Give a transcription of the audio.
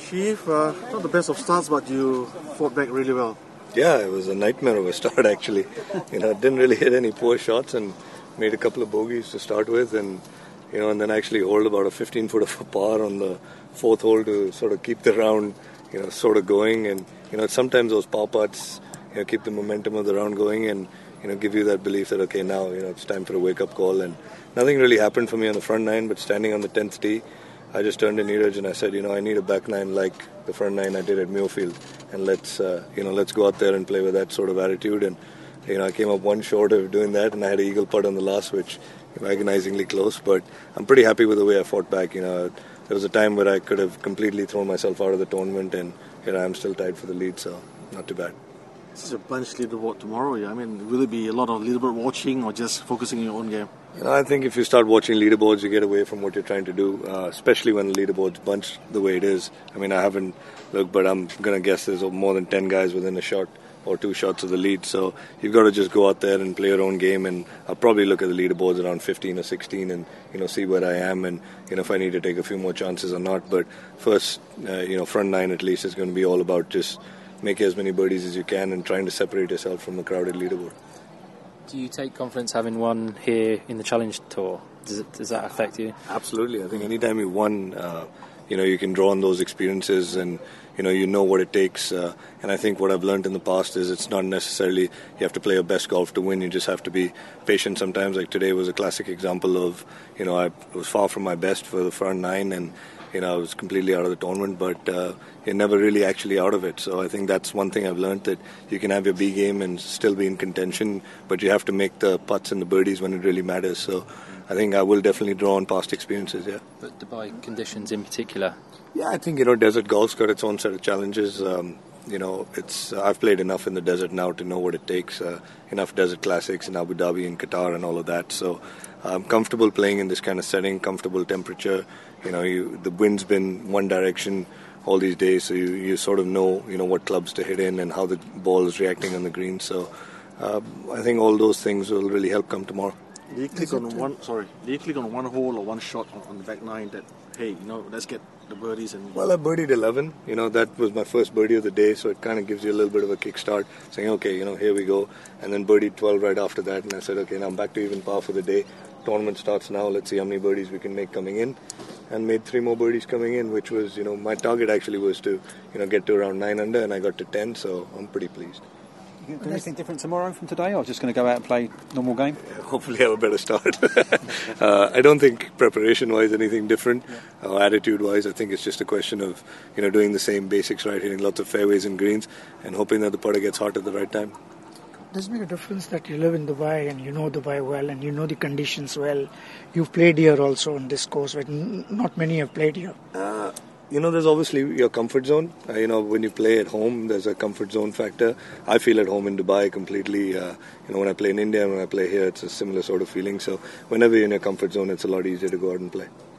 Chief, not the best of starts, but you fought back really well. Yeah, it was a nightmare of a start actually. Didn't really hit any poor shots and made a couple of bogeys to start with, and and then actually hold about a 15 foot of a par on the fourth hole to sort of keep the round, sort of going. And sometimes those par putts, keep the momentum of the round going and give you that belief that okay, now it's time for a wake up call. And nothing really happened for me on the front nine, but standing on the 10th tee, I just turned to Neeraj and I said, I need a back nine like the front nine I did at Muirfield, and let's go out there and play with that sort of attitude. And I came up one short of doing that, and I had an eagle putt on the last, which agonizingly close. But I'm pretty happy with the way I fought back. There was a time where I could have completely thrown myself out of the tournament, and I'm still tied for the lead, so not too bad. This is a bunch leaderboard tomorrow. Yeah? I mean, will it be a lot of leaderboard watching or just focusing on your own game? I think if you start watching leaderboards, you get away from what you're trying to do, especially when the leaderboard's bunched the way it is. I mean, I haven't looked, but I'm going to guess there's more than 10 guys within a shot or 2 shots of the lead. So you've got to just go out there and play your own game. And I'll probably look at the leaderboards around 15 or 16 and, see where I am and, if I need to take a few more chances or not. But first, front nine at least is going to be all about just making as many birdies as you can and trying to separate yourself from a crowded leaderboard. Do you take confidence having won here in the Challenge Tour? Does that affect you? Absolutely. I think anytime you won, you can draw on those experiences and, you know what it takes. And I think what I've learned in the past is it's not necessarily you have to play your best golf to win. You just have to be patient sometimes. Like today was a classic example of, I was far from my best for the front nine and, I was completely out of the tournament, but you're never really actually out of it. So I think that's one thing I've learned, that you can have your B game and still be in contention, but you have to make the putts and the birdies when it really matters. So I think I will definitely draw on past experiences, yeah. But Dubai conditions in particular? Yeah, I think, desert golf's got its own set of challenges. I've played enough in the desert now to know what it takes. Enough desert classics in Abu Dhabi and Qatar and all of that. So I'm comfortable playing in this kind of setting, comfortable temperature. The wind's been one direction all these days, so you sort of know, what clubs to hit in and how the ball is reacting on the green. So I think all those things will really help come tomorrow. Do you click on one hole or one shot on the back nine that, hey, let's get the birdies? Well, I birdied 11. That was my first birdie of the day, so it kind of gives you a little bit of a kickstart, saying, okay, here we go. And then birdied 12 right after that, and I said, okay, now I'm back to even par for the day. Tournament starts now. Let's see how many birdies we can make coming in. And made 3 more birdies coming in, which was, my target actually was to, get to around 9 under, and I got to 10, so I'm pretty pleased. You going to do anything different tomorrow from today, or just going to go out and play normal game? Hopefully have a better start. I don't think preparation-wise anything different. Attitude-wise, I think it's just a question of, doing the same basics right, hitting lots of fairways and greens, and hoping that the putter gets hot at the right time. Does it make a difference that you live in Dubai and you know Dubai well and you know the conditions well? You've played here also on this course, but not many have played here. There's obviously your comfort zone. When you play at home, there's a comfort zone factor. I feel at home in Dubai completely. When I play in India and when I play here, it's a similar sort of feeling. So whenever you're in your comfort zone, it's a lot easier to go out and play.